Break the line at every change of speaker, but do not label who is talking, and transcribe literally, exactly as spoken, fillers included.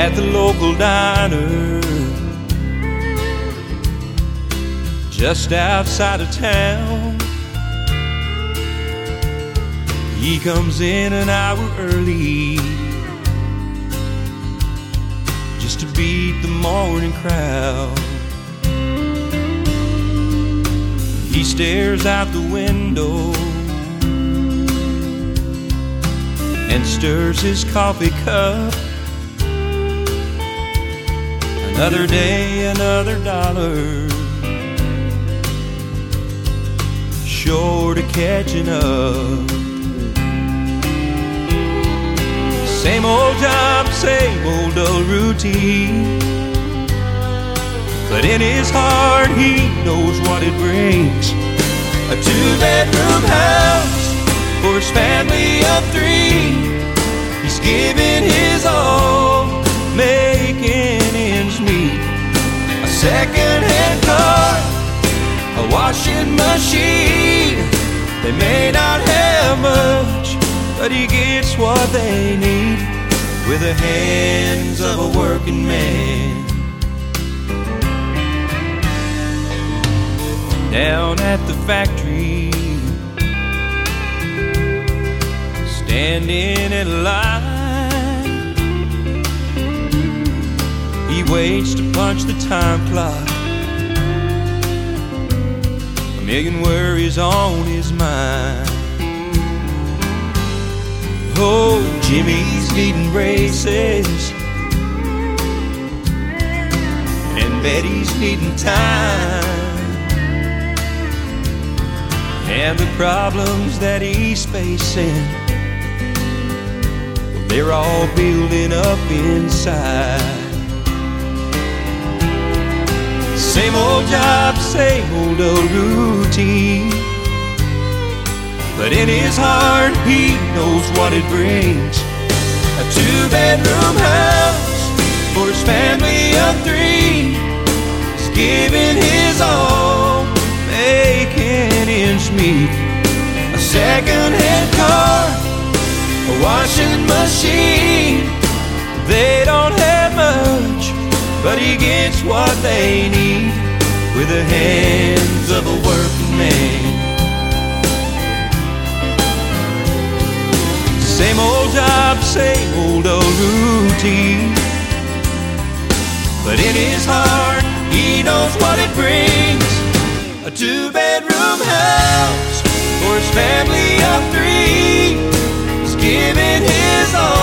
at the local diner just outside of town. He comes in an hour early just to beat the morning crowd. He stares out the window and stirs his coffee cup. Another day, another dollar, short of catching up. Same old job, same old dull routine, but in his heart he knows what it brings. A two-bedroom house for his family of three. He's giving his all, making ends meet. A second-hand car, a washing machine. They may not have much, but he gets what they need with the hands of a working man. Down at the factory, standing in line, he waits to punch the time clock. A million worries on his mind. Oh, Jimmy's needing braces, and Betty's needing time. And the problems that he's facing, they're all building up inside. Same old job, same old old routine, but in his heart he knows what it brings. A two-bedroom house for his family of three. He's giving his all, making ends meet. A second-hand car, a washing machine. They don't have much, but he gets what they need with the hands of a working man. Same old job, same old old routine, but in his heart he knows what it brings. A two-bedroom house for his family of three. He's giving his all,